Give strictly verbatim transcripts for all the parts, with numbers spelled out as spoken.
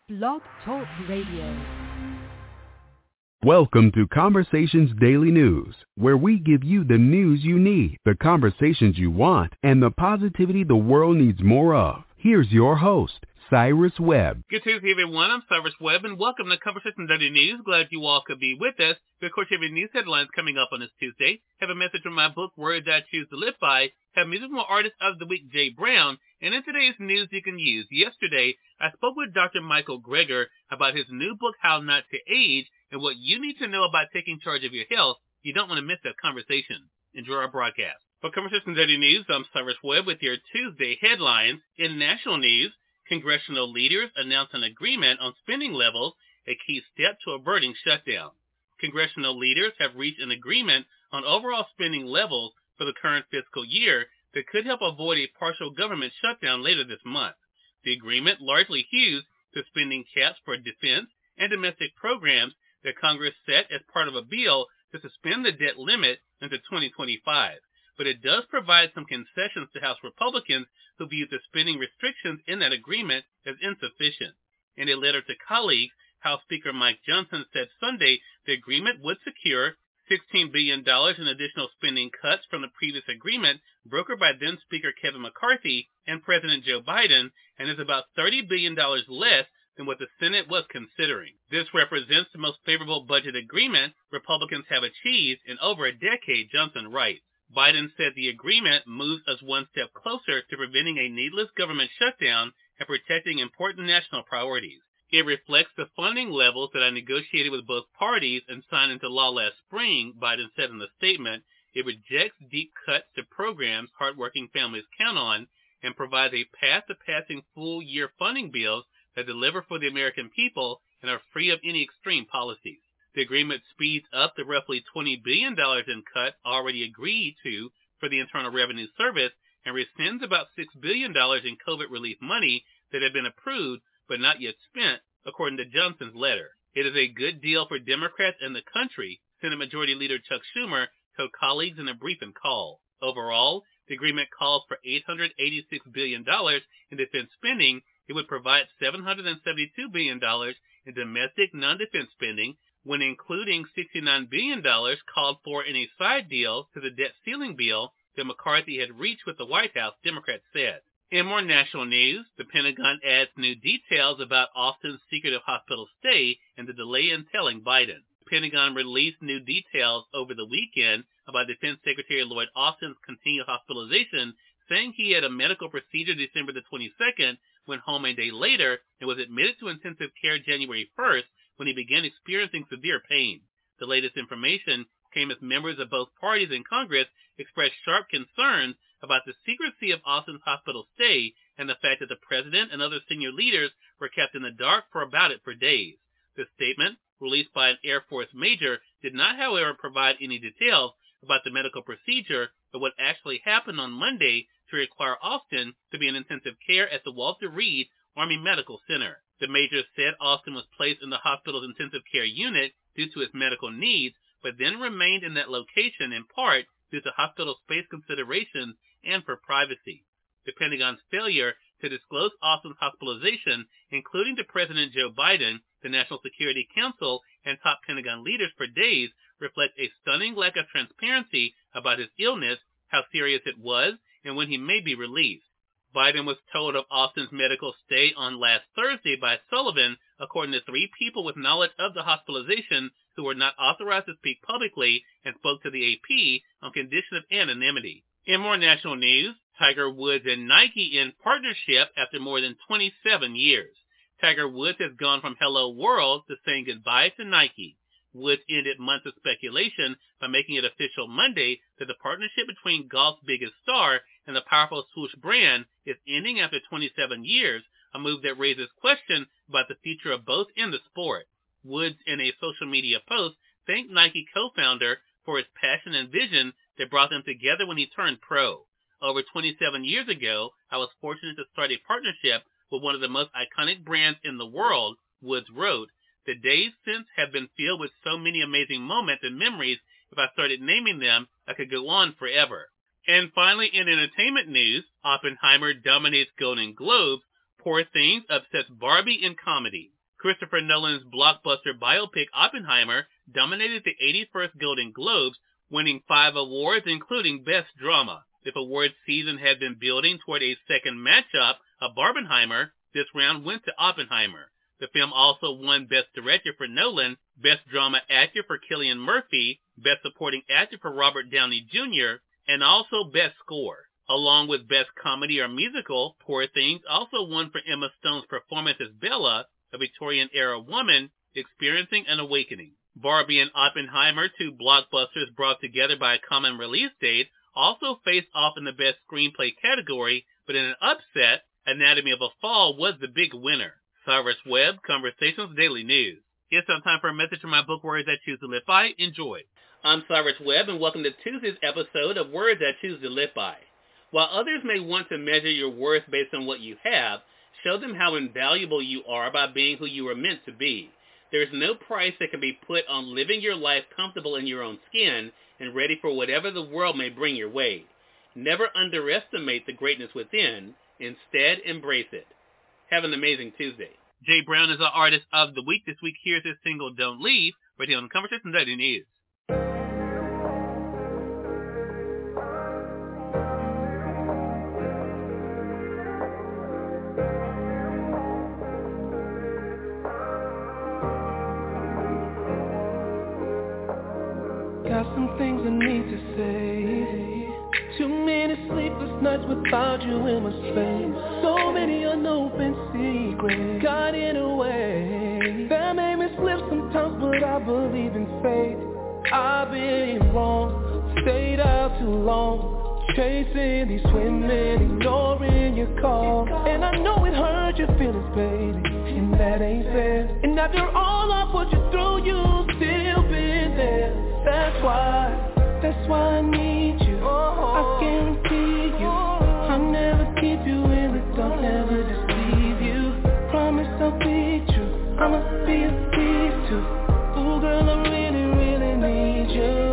Blog Talk Radio. Welcome to Conversations Daily News, where we give you the news you need, the conversations you want, and the positivity the world needs more of. Here's your host, Cyrus Webb. Good Tuesday, everyone. I'm Cyrus Webb, and welcome to Conversations Daily News. Glad you all could be with us. Of course, you have news headlines coming up on this Tuesday. Have a message from my book, Words I Choose to Live By. Have musical artist of the week, Jay Brown. And in today's news you can use. Yesterday, I spoke with Doctor Michael Greger about his new book, How Not to Age, and what you need to know about taking charge of your health. You don't want to miss that conversation. Enjoy our broadcast. For Conversations Daily News, I'm Cyrus Webb with your Tuesday headlines. In national news, congressional leaders announce an agreement on spending levels, a key step to averting shutdown. Congressional leaders have reached an agreement on overall spending levels for the current fiscal year that could help avoid a partial government shutdown later this month. The agreement largely hews to spending caps for defense and domestic programs that Congress set as part of a bill to suspend the debt limit into twenty twenty-five. But it does provide some concessions to House Republicans who viewed the spending restrictions in that agreement as insufficient. In a letter to colleagues, House Speaker Mike Johnson said Sunday the agreement would secure sixteen billion dollars in additional spending cuts from the previous agreement brokered by then Speaker Kevin McCarthy and President Joe Biden, and is about thirty billion dollars less than what the Senate was considering. This represents the most favorable budget agreement Republicans have achieved in over a decade, Johnson writes. Biden said the agreement moves us one step closer to preventing a needless government shutdown and protecting important national priorities. It reflects the funding levels that I negotiated with both parties and signed into law last spring, Biden said in the statement. It rejects deep cuts to programs hardworking families count on and provides a path to passing full-year funding bills that deliver for the American people and are free of any extreme policies. The agreement speeds up the roughly twenty billion dollars in cuts already agreed to for the Internal Revenue Service and rescinds about six billion dollars in COVID relief money that had been approved but not yet spent, according to Johnson's letter. It is a good deal for Democrats and the country, Senate Majority Leader Chuck Schumer told colleagues in a briefing call. Overall, the agreement calls for eight hundred eighty-six billion dollars in defense spending. It would provide seven hundred seventy-two billion dollars in domestic non-defense spending, when including sixty-nine billion dollars called for in a side deal to the debt ceiling bill that McCarthy had reached with the White House, Democrats said. In more national news, the Pentagon adds new details about Austin's secretive hospital stay and the delay in telling Biden. The Pentagon released new details over the weekend about Defense Secretary Lloyd Austin's continued hospitalization, saying he had a medical procedure December the twenty-second, went home a day later, and was admitted to intensive care January first when he began experiencing severe pain. The latest information came as members of both parties in Congress expressed sharp concerns about the secrecy of Austin's hospital stay and the fact that the president and other senior leaders were kept in the dark for about it for days. The statement, released by an Air Force major, did not, however, provide any details about the medical procedure or what actually happened on Monday to require Austin to be in intensive care at the Walter Reed Army Medical Center. The major said Austin was placed in the hospital's intensive care unit due to his medical needs, but then remained in that location in part due to hospital space considerations and for privacy. The Pentagon's failure to disclose Austin's hospitalization, including to President Joe Biden, the National Security Council, and top Pentagon leaders for days, reflects a stunning lack of transparency about his illness, how serious it was, and when he may be released. Biden was told of Austin's medical stay on last Thursday by Sullivan, according to three people with knowledge of the hospitalization who were not authorized to speak publicly and spoke to the A P on condition of anonymity. In more national news, Tiger Woods and Nike in partnership after more than twenty-seven years. Tiger Woods has gone from Hello World to saying goodbye to Nike. Woods ended months of speculation by making it official Monday that the partnership between golf's biggest star and the powerful swoosh brand is ending after twenty-seven years, a move that raises questions about the future of both in the sport. Woods, in a social media post, thanked Nike co-founder for his passion and vision that brought them together when he turned pro. Over twenty-seven years ago, I was fortunate to start a partnership with one of the most iconic brands in the world, Woods wrote. The days since have been filled with so many amazing moments and memories. If I started naming them, I could go on forever. And finally, in entertainment news, Oppenheimer dominates Golden Globes. Poor Things upsets Barbie in comedy. Christopher Nolan's blockbuster biopic Oppenheimer dominated the eighty-first Golden Globes, winning five awards, including Best Drama. If awards season had been building toward a second matchup of Barbenheimer, this round went to Oppenheimer. The film also won Best Director for Nolan, Best Drama Actor for Cillian Murphy, Best Supporting Actor for Robert Downey Junior, and also Best Score. Along with Best Comedy or Musical, Poor Things also won for Emma Stone's performance as Bella, a Victorian-era woman experiencing an awakening. Barbie and Oppenheimer, two blockbusters brought together by a common release date, also faced off in the Best Screenplay category, but in an upset, Anatomy of a Fall was the big winner. Cyrus Webb, Conversations Daily News. It's time for a message from my book, Words I Choose to Live By. Enjoy. I'm Cyrus Webb, and welcome to Tuesday's episode of Words I Choose to Live By. While others may want to measure your worth based on what you have, show them how invaluable you are by being who you are meant to be. There is no price that can be put on living your life comfortable in your own skin and ready for whatever the world may bring your way. Never underestimate the greatness within. Instead, embrace it. Have an amazing Tuesday. Jay Brown is our Artist of the Week. This week, here's his single, Don't Leave, right here on Conversation Daily News. Got some things I need to say. Too many sleepless nights without you in my space. So many unopened secrets got in the way. That made me slip sometimes, but I believe in fate. I've been wrong, stayed out too long, chasing these women, ignoring your call. And I know it hurt your feelings, baby, and that ain't fair. And after all I put you through, you still been there. That's why, that's why I need you. I guarantee you, I'll never keep you in the dark, never deceive you. Promise I'll be true, I'ma be a thief too. Ooh girl, I really, really need you.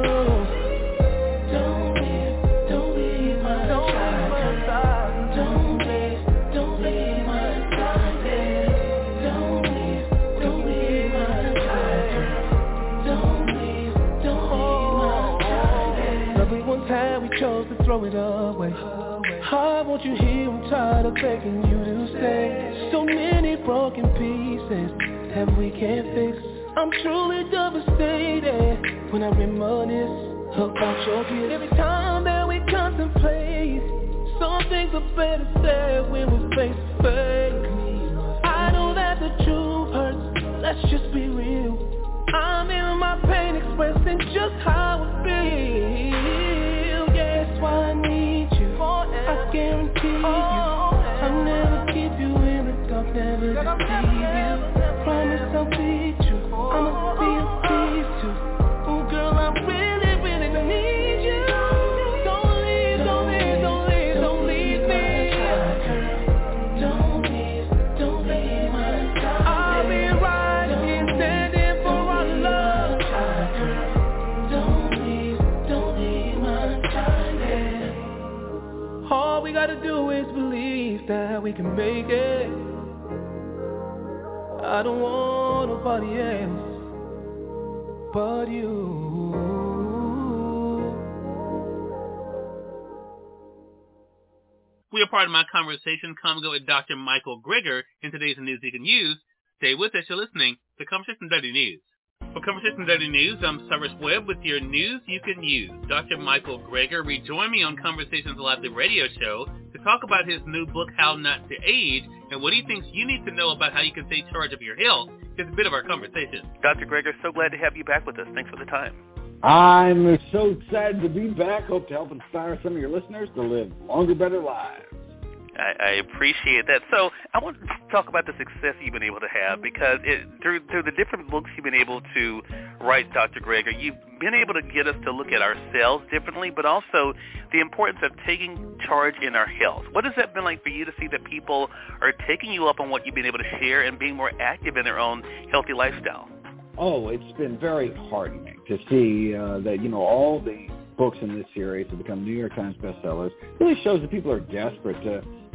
Don't leave, don't leave my side. Don't leave, don't leave my side. Don't leave, don't leave my side. Don't leave, don't leave my side. Love we once had, we chose to throw it away. I want you here, I'm tired of begging you to stay. So many broken pieces that we can't fix. I'm truly devastated when I reminisce about your kiss. Every time that we contemplate, some things are better said when we're face to face. I know that the truth hurts, let's just be real. I'm in my pain expressing just how I feel. Yeah, that's why I need you. I guarantee you, I'll never keep you in the dark, never deceive you. Promise I'll be true, I'ma be a thief too. Oh girl, I really, really need you. Don't leave, don't leave, don't leave, don't leave me. Don't leave, don't leave my side. I'll be right here standing for our love. Don't leave, don't leave my side. All we gotta do is believe that we can make it. I don't want nobody else but you. We are part of my conversation. Come go with Doctor Michael Greger in today's News You Can Use. Stay with us. You're listening to Conversation Daily News. For Conversation Daily News, I'm Cyrus Webb with your News You Can Use. Doctor Michael Greger rejoined me on Conversations Live, the radio show, to talk about his new book, How Not to Age, and what he thinks you need to know about how you can take charge of your health. It's a bit of our conversation. Doctor Greger, so glad to have you back with us. Thanks for the time. I'm so excited to be back. Hope to help inspire some of your listeners to live longer, better lives. I, I appreciate that. So I want to talk about the success you've been able to have, because it, through through the different books you've been able to write, Doctor Greger, you've been able to get us to look at ourselves differently, but also the importance of taking charge in our health. What has that been like for you to see that people are taking you up on what you've been able to share and being more active in their own healthy lifestyle? Oh, it's been very heartening to see uh, that, you know, all the books in this series have become New York Times bestsellers. It really shows that people are desperate to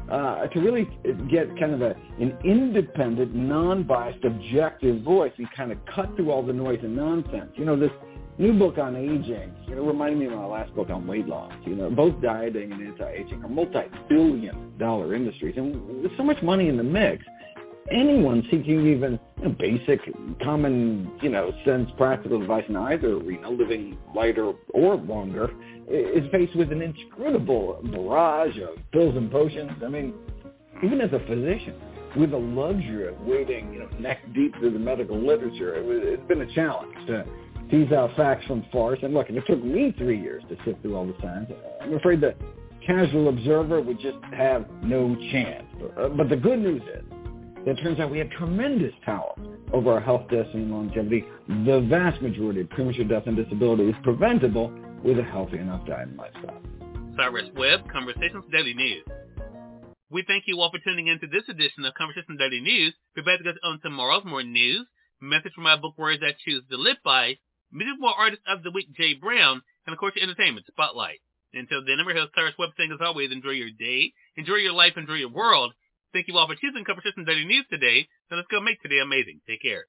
uh, to really get kind of a, an independent, non-biased, objective voice and kind of cut through all the noise and nonsense. You know, this new book on aging, you know, reminded me of my last book on weight loss. You know, both dieting and anti-aging are multi-billion dollar industries, and with so much money in the mix, anyone seeking even you know, basic, common, you know, sense, practical advice in either arena, living lighter or longer, is faced with an inscrutable barrage of pills and potions. I mean, even as a physician, with the luxury of wading, you know, neck deep through the medical literature, it was, it's been a challenge to tease out facts from farce. And look, if it took me three years to sift through all the science, I'm afraid the casual observer would just have no chance. But the good news is, it turns out we have tremendous power over our health, destiny, and longevity. The vast majority of premature death and disability is preventable with a healthy enough diet and lifestyle. Cyrus Webb, Conversations Daily News. We thank you all for tuning in to this edition of Conversations Daily News. We're back to go on tomorrow's more news, message from my book, Words I Choose to Live By, music more artist of the week, Jay Brown, and of course your entertainment spotlight. Until then, I'm your host, Cyrus Webb, saying as always, enjoy your day, enjoy your life, enjoy your world. Thank you all for choosing Conversations Daily News today. Now let's go make today amazing. Take care.